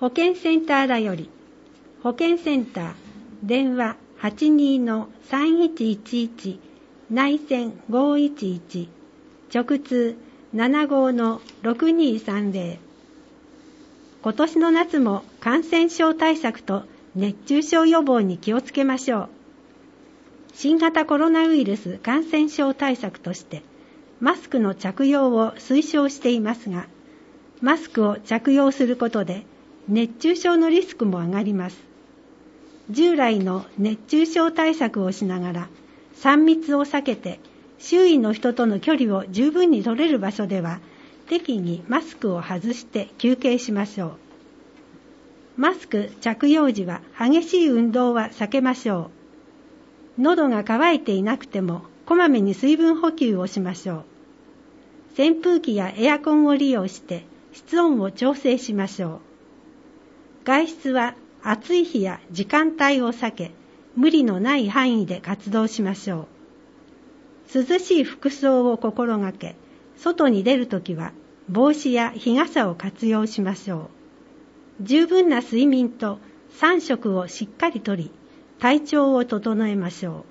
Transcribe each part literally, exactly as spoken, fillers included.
保健センターだより、保健センター、電話 はちにーのさんいちいちいち、内線ごいちいち、直通 ななごーのろくにーさんぜろ。今年の夏も感染症対策と熱中症予防に気をつけましょう。新型コロナウイルス感染症対策として、マスクの着用を推奨していますが、マスクを着用することで熱中症のリスクも上がります。従来の熱中症対策をしながら、さん密を避けて、周囲の人との距離を十分に取れる場所では、適宜マスクを外して休憩しましょう。マスク着用時は激しい運動は避けましょう。喉が渇いていなくても、こまめに水分補給をしましょう。扇風機やエアコンを利用して室温を調整しましょう。外出は暑い日や時間帯を避け、無理のない範囲で活動しましょう。涼しい服装を心がけ、外に出るときは帽子や日傘を活用しましょう。十分な睡眠とさん食をしっかりとり、体調を整えましょ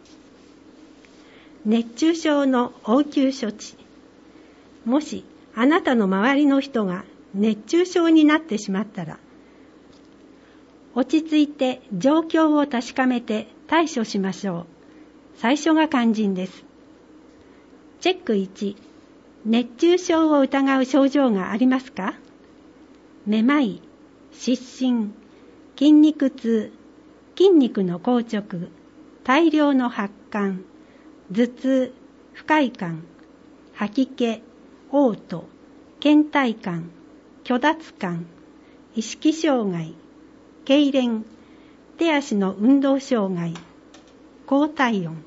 う。熱中症の応急処置。もしあなたの周りの人が熱中症になってしまったら、落ち着いて状況を確かめて対処しましょう。最初が肝心です。チェックいち、熱中症を疑う症状がありますか？めまい、失神、筋肉痛、筋肉の硬直、大量の発汗、頭痛、不快感、吐き気、嘔吐、倦怠感、虚脱感、意識障害、痙攣、手足の運動障害、高体温。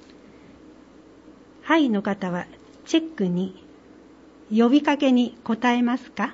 はいの方はチェックに、呼びかけに答えますか？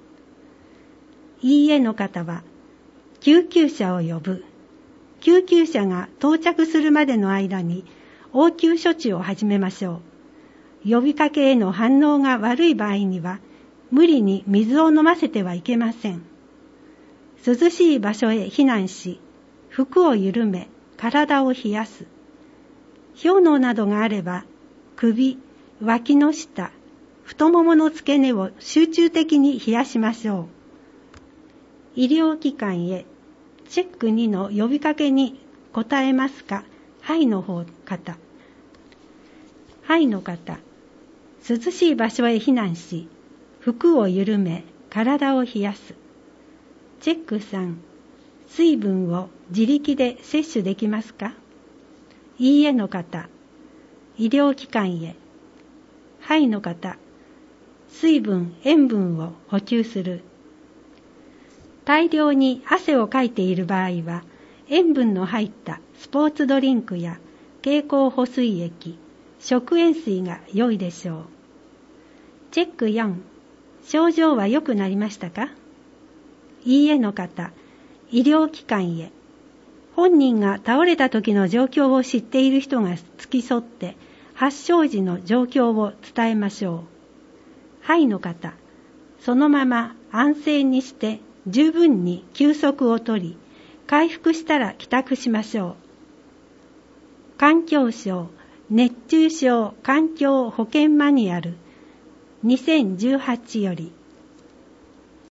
いいえの方は、救急車を呼ぶ。救急車が到着するまでの間に応急処置を始めましょう。呼びかけへの反応が悪い場合には、無理に水を飲ませてはいけません。涼しい場所へ避難し、服を緩め、体を冷やす。氷嚢などがあれば、首、脇の下、太ももの付け根を集中的に冷やしましょう。医療機関へ、チェックにの呼びかけに答えますか？はいの方方。はいの方。涼しい場所へ避難し、服を緩め、体を冷やす。チェックさん、水分を自力で摂取できますか？いいえの方。医療機関へ。はいの方。水分、塩分を補給する。大量に汗をかいている場合は、塩分の入ったスポーツドリンクや経口補水液、食塩水が良いでしょう。チェックよん、症状は良くなりましたか？いいえの方、医療機関へ。本人が倒れた時の状況を知っている人が付き添って、発症時の状況を伝えましょう。はいの方、そのまま安静にして十分に休息をとり、回復したら帰宅しましょう。環境省熱中症環境保険マニュアルにせんじゅうはちより